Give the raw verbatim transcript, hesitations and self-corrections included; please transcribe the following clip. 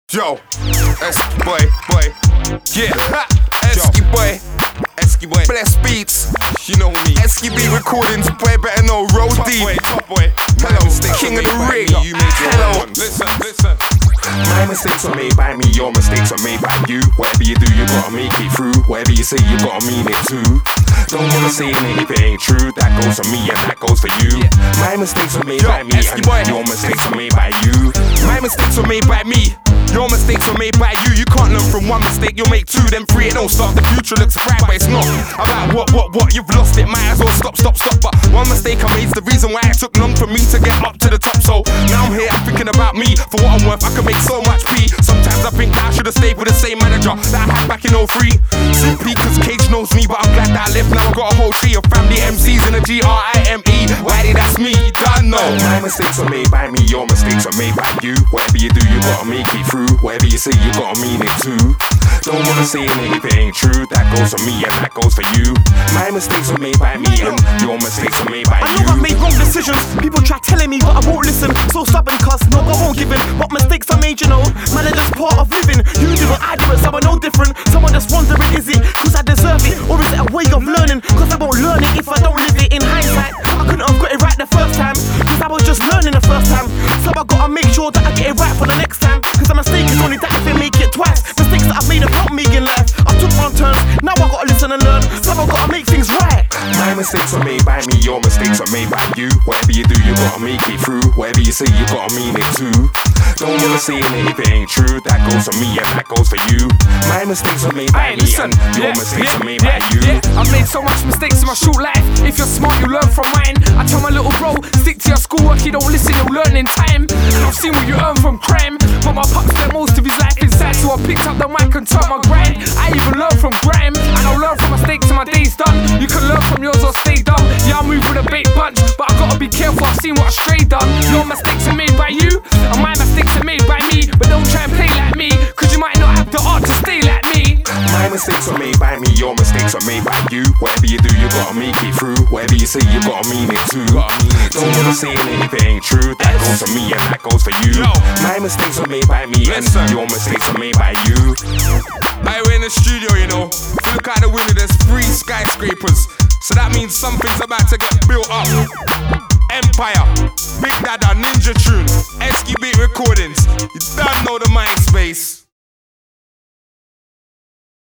Yo, Esky boy, boy, yeah, ha, Esky boy, Esky boy, bless beats, you know me, Esky beat recordings, boy better know, roll deep, top boy, hello, king of the ring, hello, listen, listen. My mistakes are made by me, your mistakes are made by you. Whatever you do, you gotta make it through. Whatever you say, you gotta mean it too. Don't wanna say it if it ain't true. That goes for me and that goes for you. My mistakes are made Yo, by me, Esky and boy. your mistakes are made by you. My mistakes are made by me. Your mistakes are made by you. You can't learn from one mistake, you'll make two, then three. It don't start. The future looks bright, but it's not about what, what, what. You've lost it, might as well stop, stop, stop. But one mistake I made's the reason why it took long for me to get up to the top. So now I'm here, I'm thinking about me. For what I'm worth, I can make so much P. Sometimes I think that I should've stayed with the same manager that I had back in oh three. Simply cause Cage knows me, but I'm glad that I left. Now I got a whole tree of family M Cs in a G R I M E. Why did that's me? You don't know. My mistakes are made by me, your mistakes are made by you. Whatever you do, you gotta make it through. Whatever you say, you gotta mean it too. Don't wanna say it if it ain't true. That goes for me and that goes for you. My mistakes are made by me, and your mistakes are made by I you. know I made wrong decisions. People try telling me, but I won't listen. So stubborn, cuz no, I won't give in. What mistakes I made, you know, man, are just part of living. You do it, I do it, so we're no different. Someone just wondering, is it cause I deserve it, or is it a way of learning? Cause I won't learn it if I don't live it. In hindsight, I couldn't have got it right the first time, cause I was just learning the first time. So I gotta make sure that I get it right for the next time. Cause a mistake is only that if I make it twice. Mistakes that I've made have helped me in life. I took wrong turns, now I gotta listen and learn. So I gotta make things right. My mistakes are made by me, your mistakes are made by you. Whatever you do, you gotta make it through. Whatever you say, you gotta mean it too. Don't wanna say it if it ain't true. That goes for me and that goes for you. My mistakes are made by Aye, me, listen, and your yeah, mistakes yeah, are made yeah, by you. Yeah, I've made so much mistakes in my short life. If you're smart, you learn from mine. I tell my little bro, stick to your schoolwork, you don't listen, you'll learn in time. And I've seen what you earn from crime, but my pop spent most of his life inside, so I picked up the mic and turned my grind. I even learned from grime, and I'll learn from mistakes till my day's done. You can learn from yours or stay dumb. Yeah, I move with a bait bunch, but I gotta be careful, I've seen what a stray done. Your mistakes are made by you, and my mistakes are made by me. But don't try and play like me, cause you might not have the art to stay like me. My mistakes are made by me, your mistakes are made by you. Whatever you do, you gotta make it through. Whatever you say, you gotta mean it too. Don't wanna say it if it ain't true. That goes for me and that goes for you. My mistakes are made by me, and Listen. your mistakes are made by you. I we're in the studio, you know. If you look out the window, there's three skyscrapers. So that means something's about to get built up. Empire, Big Dada, Ninja Tune, Esky Beat Recordings. You don't know the MySpace.